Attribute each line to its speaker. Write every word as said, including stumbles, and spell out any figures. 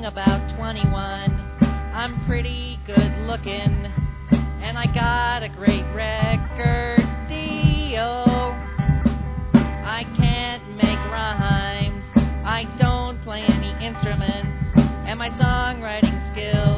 Speaker 1: young, about twenty-one. I'm pretty good looking, and I got a great record deal. I can't make rhymes, I don't play any instruments, and my songwriting skills